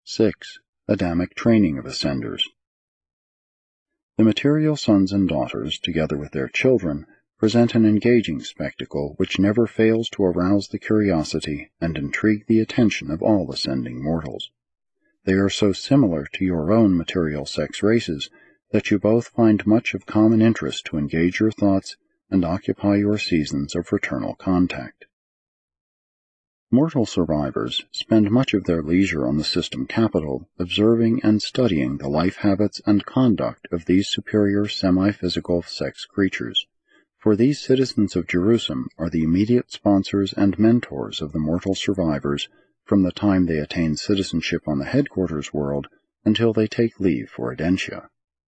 6. Adamic training of Ascenders. The material sons and daughters, together with their children, present an engaging spectacle which never fails to arouse the curiosity and intrigue the attention of all ascending mortals. They are so similar to your own material sex races that you both find much of common interest to engage your thoughts and occupy your seasons of fraternal contact. Mortal survivors spend much of their leisure on the system capital observing and studying the life habits and conduct of these superior semi-physical sex creatures, for these citizens of Jerusalem are the immediate sponsors and mentors of the mortal survivors from the time they attain citizenship on the headquarters world until they take leave for Edentia.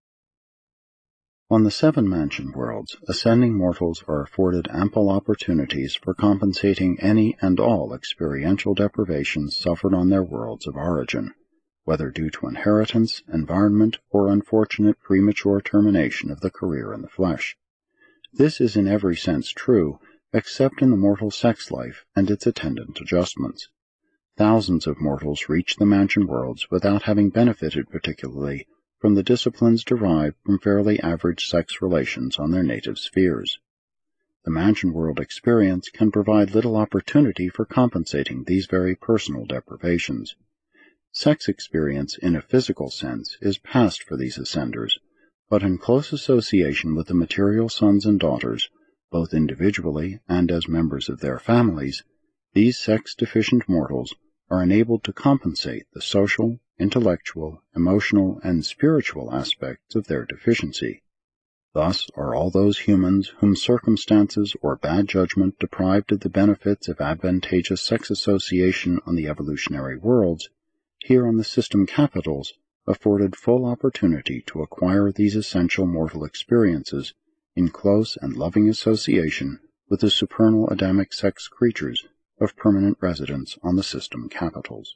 On the 7 mansion worlds, ascending mortals are afforded ample opportunities for compensating any and all experiential deprivations suffered on their worlds of origin, whether due to inheritance, environment, or unfortunate premature termination of the career in the flesh. This is in every sense true, except in the mortal sex life and its attendant adjustments. Thousands of mortals reach the mansion worlds without having benefited particularly from the disciplines derived from fairly average sex relations on their native spheres. The mansion world experience can provide little opportunity for compensating these very personal deprivations. Sex experience in a physical sense is past for these ascenders, but in close association with the material sons and daughters, both individually and as members of their families, these sex-deficient mortals are enabled to compensate the social, intellectual, emotional, and spiritual aspects of their deficiency. Thus are all those humans whom circumstances or bad judgment deprived of the benefits of advantageous sex association on the evolutionary worlds, here on the system capitals, afforded full opportunity to acquire these essential mortal experiences in close and loving association with the supernal Adamic sex creatures of permanent residence on the system capitals.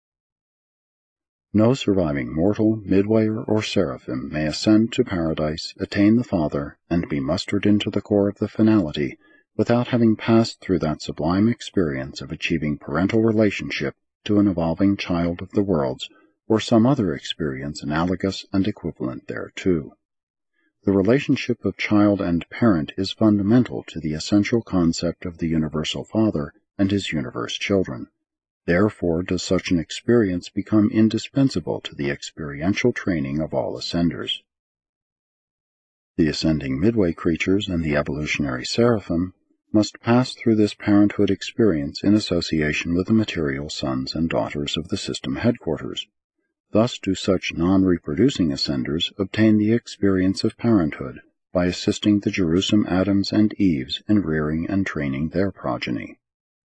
No surviving mortal, midwayer, or seraphim may ascend to paradise, attain the Father, and be mustered into the core of the finality without having passed through that sublime experience of achieving parental relationship to an evolving child of the worlds, or some other experience analogous and equivalent thereto. The relationship of child and parent is fundamental to the essential concept of the Universal Father and his universe children. Therefore does such an experience become indispensable to the experiential training of all ascenders. The ascending midway creatures and the evolutionary seraphim must pass through this parenthood experience in association with the material sons and daughters of the system headquarters. Thus do such non-reproducing ascenders obtain the experience of parenthood by assisting the Jerusalem Adams and Eves in rearing and training their progeny.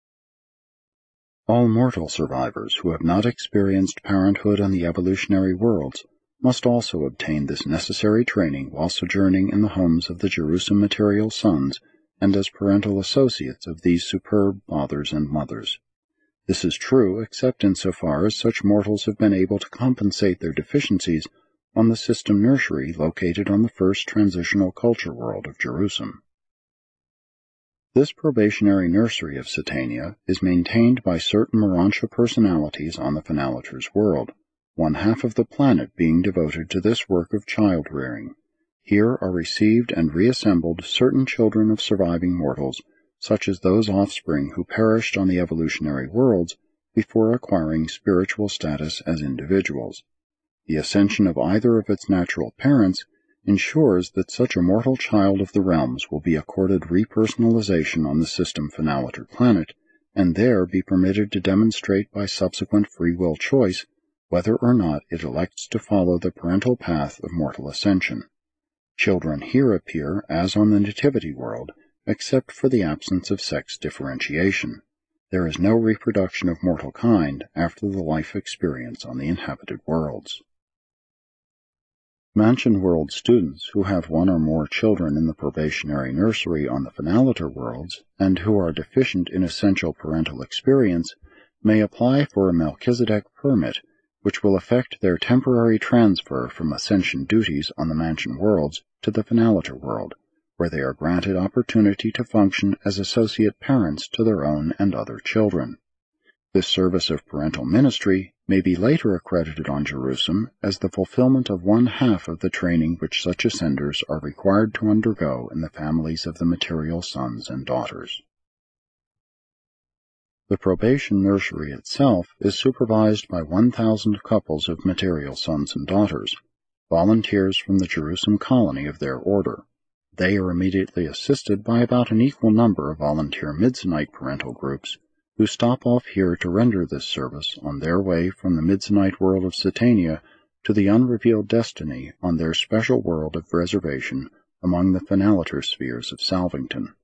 All mortal survivors who have not experienced parenthood on the evolutionary worlds must also obtain this necessary training while sojourning in the homes of the Jerusalem material sons and as parental associates of these superb fathers and mothers. This is true except insofar as such mortals have been able to compensate their deficiencies on the system nursery located on the first transitional culture world of Jerusalem. This probationary nursery of Satania is maintained by certain Morantia personalities on the Finalator's world, one half of the planet being devoted to this work of child-rearing. Here are received and reassembled certain children of surviving mortals, such as those offspring who perished on the evolutionary worlds before acquiring spiritual status as individuals. The ascension of either of its natural parents ensures that such a mortal child of the realms will be accorded repersonalization on the system Finalator planet, and there be permitted to demonstrate by subsequent free will choice whether or not it elects to follow the parental path of mortal ascension. Children here appear as on the nativity world, except for the absence of sex differentiation. There is no reproduction of mortal kind after the life experience on the inhabited worlds. Mansion world students who have one or more children in the probationary nursery on the Finalator worlds, and who are deficient in essential parental experience, may apply for a Melchizedek permit, which will effect their temporary transfer from ascension duties on the mansion worlds to the Finalator world, where they are granted opportunity to function as associate parents to their own and other children. This service of parental ministry may be later accredited on Jerusalem as the fulfillment of one half of the training which such ascenders are required to undergo in the families of the material sons and daughters. The probation nursery itself is supervised by 1,000 couples of material sons and daughters, volunteers from the Jerusalem colony of their order. They are immediately assisted by about an equal number of volunteer Midsonite parental groups who stop off here to render this service on their way from the Midsonite world of Satania to the unrevealed destiny on their special world of reservation among the Finaliter spheres of Salvington.